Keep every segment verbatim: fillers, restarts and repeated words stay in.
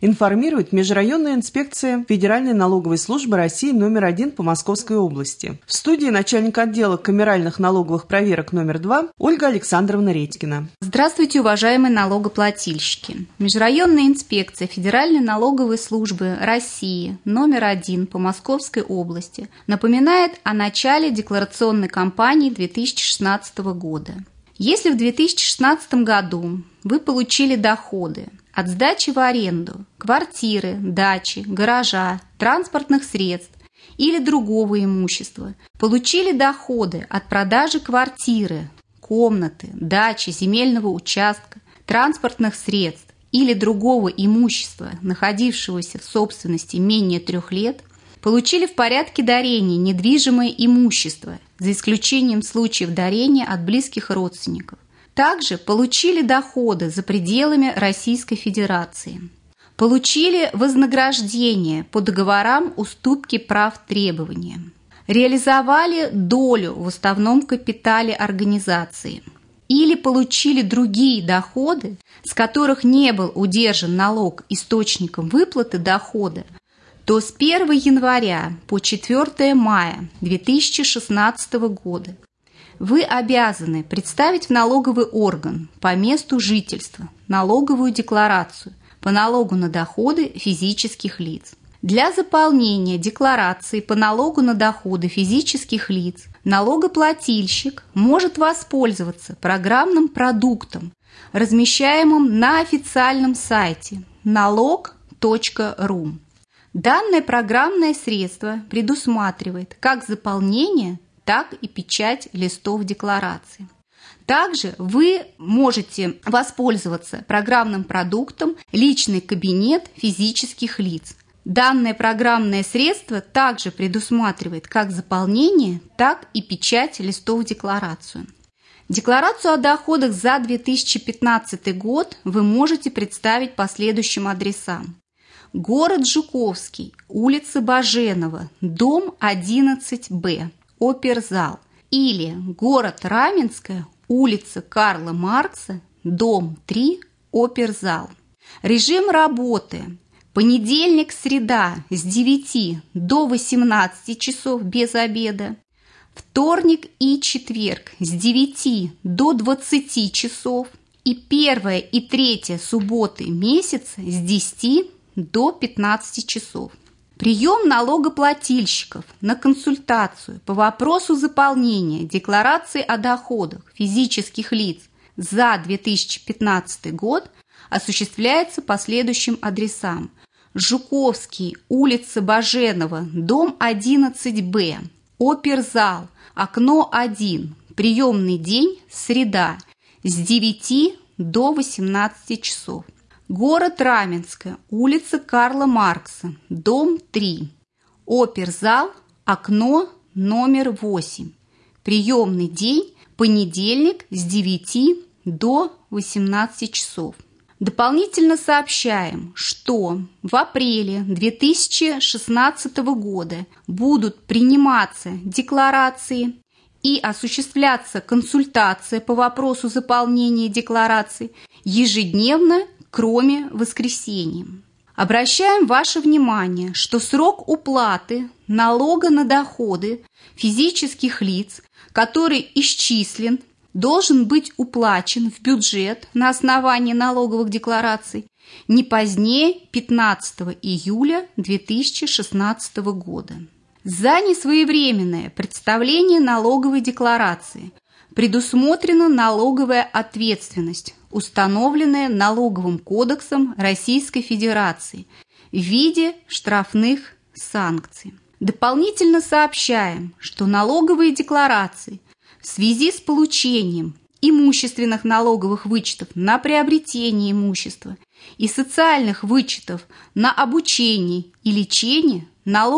информирует Межрайонная инспекция Федеральной налоговой службы России номер один по Московской области. В студии начальник отдела камеральных налоговых проверок номер два Ольга Александровна Редькина. Здравствуйте, уважаемые налогоплательщики! Межрайонная инспекция Федеральной налоговой службы России номер один по Московской области напоминает о начале декларационной кампании две тысячи шестнадцатого года. Если в две тысячи шестнадцатом году вы получили доходы от сдачи в аренду квартиры, дачи, гаража, транспортных средств или другого имущества, получили доходы от продажи квартиры, комнаты, дачи, земельного участка, транспортных средств или другого имущества, находившегося в собственности менее трех лет, получили в порядке дарения недвижимое имущество, за исключением случаев дарения от близких родственников. Также получили доходы за пределами Российской Федерации. Получили вознаграждение по договорам уступки прав требования. Реализовали долю в уставном капитале организации. Или получили другие доходы, с которых не был удержан налог источником выплаты дохода, то с первого января по четвёртое мая две тысячи шестнадцатого года вы обязаны представить в налоговый орган по месту жительства налоговую декларацию по налогу на доходы физических лиц. Для заполнения декларации по налогу на доходы физических лиц налогоплательщик может воспользоваться программным продуктом, размещаемым на официальном сайте налог точка ру. Данное программное средство предусматривает как заполнение, так и печать листов декларации. Также вы можете воспользоваться программным продуктом «Личный кабинет физических лиц». Данное программное средство также предусматривает как заполнение, так и печать листов декларации. Декларацию о доходах за две тысячи пятнадцатый год вы можете представить по следующим адресам. Город Жуковский, улица Баженова, дом одиннадцать Б, оперзал. Или город Раменское, улица Карла Маркса, дом три, оперзал. Режим работы. Понедельник, среда с девяти до восемнадцати часов без обеда. Вторник и четверг с девяти до двадцати часов. И первая и третья субботы месяца с десяти до пятнадцати часов. Прием налогоплательщиков на консультацию по вопросу заполнения декларации о доходах физических лиц за две тысячи пятнадцатый год осуществляется по следующим адресам. Жуковский, улица Баженова, дом одиннадцать Б, оперзал, окно один, приемный день, среда, с девяти до восемнадцати часов. Город Раменское, улица Карла Маркса, дом три, оперзал, окно номер восемь, приемный день, понедельник с девяти до восемнадцати часов. Дополнительно сообщаем, что в апреле две тысячи шестнадцатого года будут приниматься декларации и осуществляться консультация по вопросу заполнения деклараций ежедневно, кроме воскресенья. Обращаем ваше внимание, что срок уплаты налога на доходы физических лиц, который исчислен, должен быть уплачен в бюджет на основании налоговых деклараций не позднее пятнадцатого июля две тысячи шестнадцатого года. За несвоевременное представление налоговой декларации предусмотрена налоговая ответственность, установленная Налоговым кодексом Российской Федерации в виде штрафных санкций. Дополнительно сообщаем, что налоговые декларации в связи с получением имущественных налоговых вычетов на приобретение имущества и социальных вычетов на обучение и лечение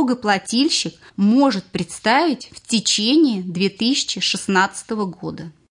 налогоплательщик может представить в течение две тысячи шестнадцатого года.